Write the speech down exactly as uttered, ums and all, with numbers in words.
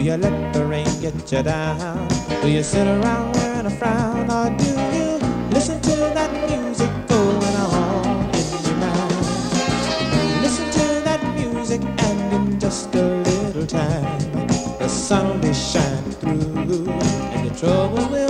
you let the rain get you down? Do you sit around wearing a frown, or do you listen to that music going on in your mind? Listen to that music, and in just a little time the sun will be shining through, and your troubles will